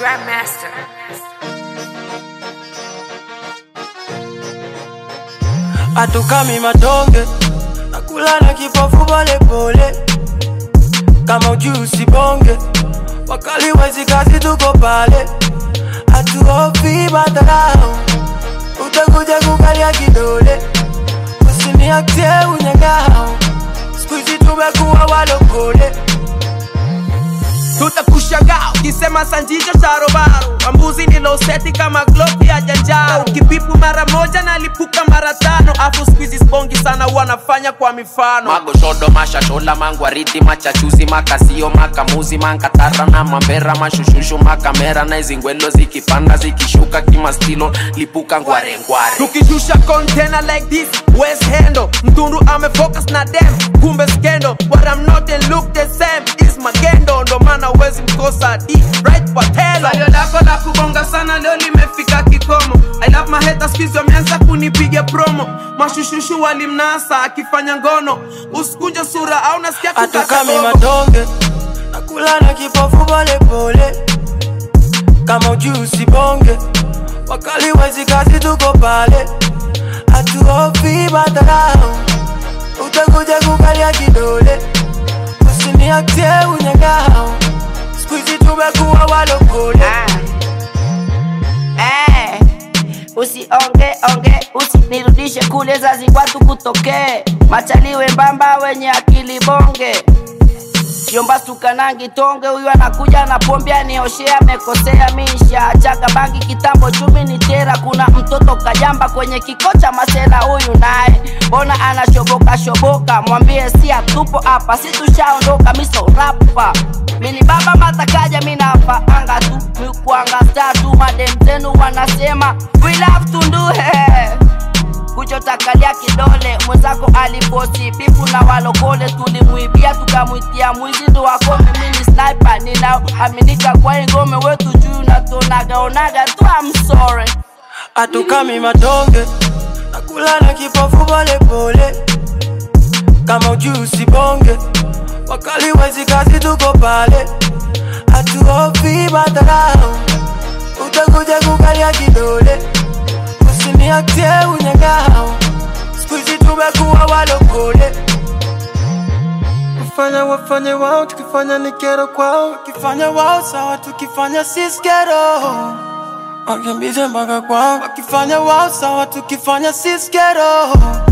Grandmaster. Atukami matonge nakula na kipofu pole pole, kama ujusi bonge wakali wezi kazi tuko pale, hatuofi badalao utakuja kukalia kidole, usiniaktie unyangao sikuizi tumekuwa walokole. Tutakushangaa ukisema sanjijo sharobaro, mambuzi niloseti kama globi ya janjaro, kipipu mara moja na lipuka mara tano, afu squeezy spongi sana wanafanya kwa mifano. Mago shodo mashashola mangwariti machachuzi makasio makamuzi mankatara na mambera mashushushu makamera na izingwelo zikipanda zikishuka kimastilo lipuka ngware ngware. Tukishusha container like this West Hendo, mtundu amefocus na dem kumbe skendo, but I'm not and look the same is magendo, ndo mana wezi mkosa di right patelo. Salio lako la kubonga sana leo limefika kikomo, I love my haters kizi wameanza kunipiga promo, mashushushu walimnasa akifanya ngono, usikunje sura au nasikia kukata atukami gogo. matonge nakula na kipofu pole pole, kama ujusi bonge wakali wezi kazi tuko pale, hatuofi badalao utakuja kukalia kidole, usiniaktie unyangao sikuizi tumekuwa walokole. Usionge usinirudishe kule zazi watu kutoke, machaliwe mbamba wenye akili bonge, yomba sukanangi tonge, huyu anakuja na pombe anioshea mekosea, misha chaga bangi kitambo chumi ni tera, kuna mtoto kajamba kwenye kikocha masela, huyu nae bona anashoboka shoboka, mwambie si atupo hapa si tushaondoka, miso rapa mini baba matakaja mina hapa anga tu mikuanga star tu, madem zenu wanasema we love to do kuchotakalia kidole, mwenzako aliposi bifu na walokole, tulimuibia tukamuitia mwizi ndo wako mimi ni sniper, nina aminika kwa ngome wetu juu na tonaga onaga tu, I'm sorry. Atukami matonge nakula na kipofu pole pole, kama ujusi bonge wakali wezi kazi tuko pale, hatuofi badalao utakuja kukalia kidole, usiniaktie unyangao sikuizi tumekuwa walokole. Kufanya wafanye wao, tukifanya ni kero kwao, wakifanya wao sawa, tukifanya sisi kero, wakimbize mpaka kwao, wakifanya wao sawa, tukifanya sisi kero.